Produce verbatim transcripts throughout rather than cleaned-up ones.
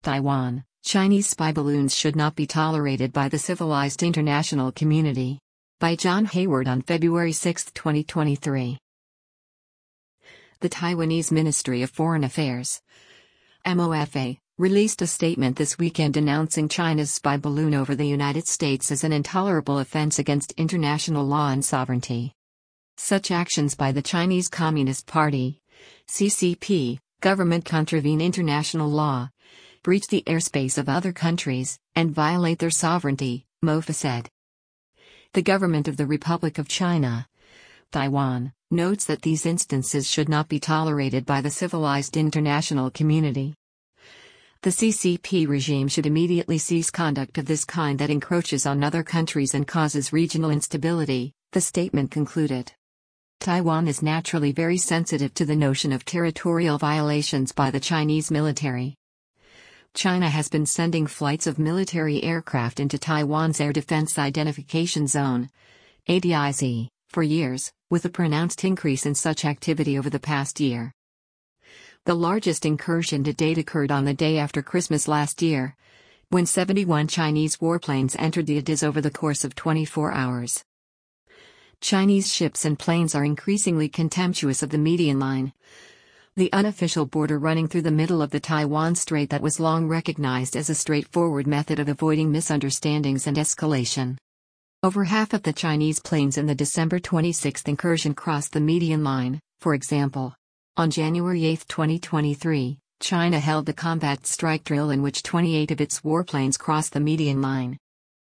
Taiwan, Chinese spy balloons should not be tolerated by the civilized international community. By John Hayward on February sixth, twenty twenty-three. The Taiwanese Ministry of Foreign Affairs, M O F A, released a statement this weekend announcing China's spy balloon over the United States as an intolerable offense against international law and sovereignty. Such actions by the Chinese Communist Party, C C P, government contravene international law, breach the airspace of other countries, and violate their sovereignty, M O F A said. The government of the Republic of China, Taiwan, notes that these instances should not be tolerated by the civilized international community. The C C P regime should immediately cease conduct of this kind that encroaches on other countries and causes regional instability, the statement concluded. Taiwan is naturally very sensitive to the notion of territorial violations by the Chinese military. China has been sending flights of military aircraft into Taiwan's Air Defense Identification Zone, A D I Z, for years, with a pronounced increase in such activity over the past year. The largest incursion to date occurred on the day after Christmas last year, when seventy-one Chinese warplanes entered the A D I Z over the course of twenty-four hours. Chinese ships and planes are increasingly contemptuous of the median line, the unofficial border running through the middle of the Taiwan Strait that was long recognized as a straightforward method of avoiding misunderstandings and escalation. Over half of the Chinese planes in the December twenty-sixth incursion crossed the median line. For example, on January eighth, twenty twenty-three, China held a combat strike drill in which twenty-eight of its warplanes crossed the median line.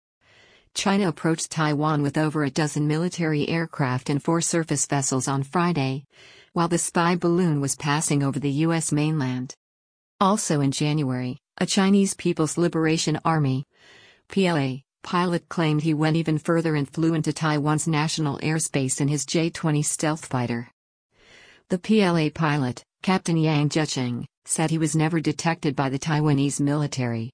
China approached Taiwan with over a dozen military aircraft and four surface vessels on Friday, while the spy balloon was passing over the U S mainland. Also in January, a Chinese People's Liberation Army (P L A) pilot claimed he went even further and flew into Taiwan's national airspace in his J twenty stealth fighter. The P L A pilot, Captain Yang Zhecheng, said he was never detected by the Taiwanese military.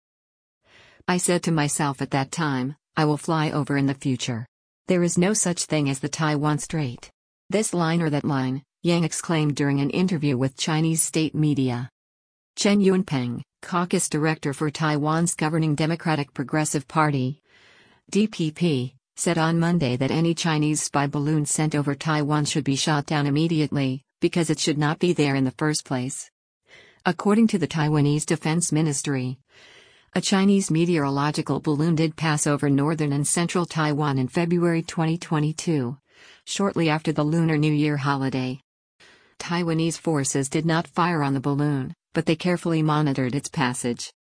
"I said to myself at that time, I will fly over in the future. There is no such thing as the Taiwan Strait. This line or that line," Yang exclaimed during an interview with Chinese state media. Chen Yunpeng, caucus director for Taiwan's governing Democratic Progressive Party, D P P, said on Monday that any Chinese spy balloon sent over Taiwan should be shot down immediately, because it should not be there in the first place. According to the Taiwanese Defense Ministry, a Chinese meteorological balloon did pass over northern and central Taiwan in February twenty twenty-two, shortly after the Lunar New Year holiday. Taiwanese forces did not fire on the balloon, but they carefully monitored its passage.